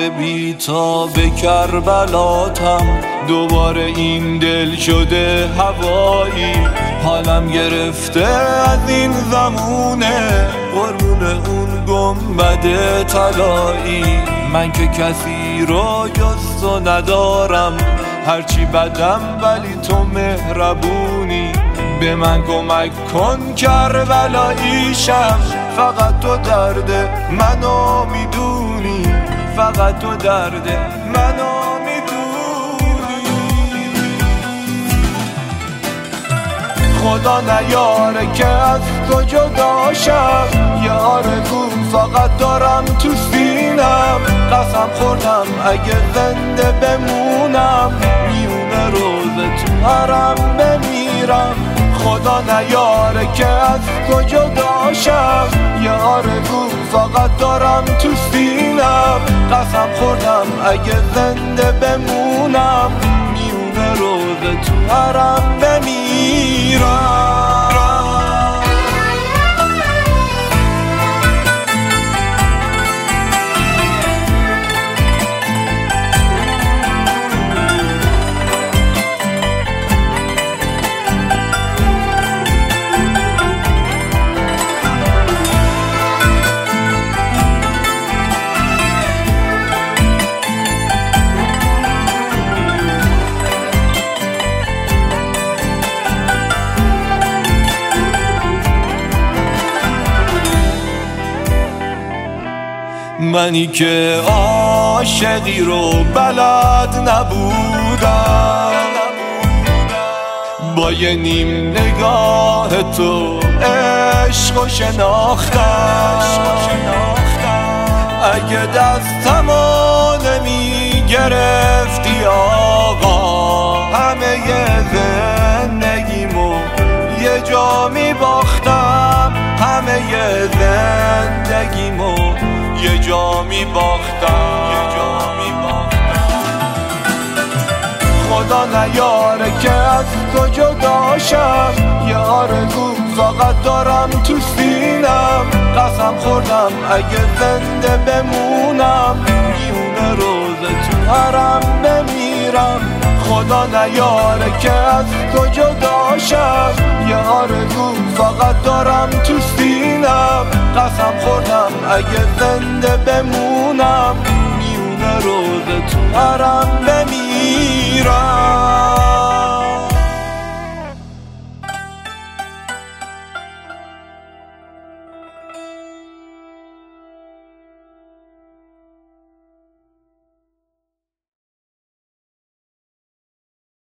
دوباره بی تا به کربلاتم، دوباره این دل شده هوایی، حالم گرفته از این زمونه قربون اون گنبد طلایی. من که کسی رو جز تو ندارم، هرچی بدم ولی تو مهربونی، به من کمک کن کربلاییشم، فقط تو درد منو میدونی، فقط تو درد منو میدونی. خدا نیاره که از تو جداشم، یه آرزو فقط دارم تو سینم، قسم خوردم اگه زنده بمونم میونه روز تو حرم بمیرم. خدا نیاره که از تو جداشم، یه آرزو فقط دارم تو سینم، قسم خوردم اگه زنده بمونم میونه روز تو حرم بمیرم. منی که عاشقی رو بلد نبودم، با یه نیم نگاه تو عشق و شناختم. اگه دستمو نمی گرفتی آقا، همه زندگیمو یه جا می باختم، همه زندگیمو یه جا می باختم. خدا نیاره که از تو جداشم، یه آرزو فقط دارم تو سینم، قسم خوردم اگه زنده بمونم میونه روز تو حرم بمیرم. خدا نیاره که از تو جداشم، یه آرزو فقط دارم تو سینم، قسم خوردم اگه زنده بمونم میونه روز تو حرم بمیرم.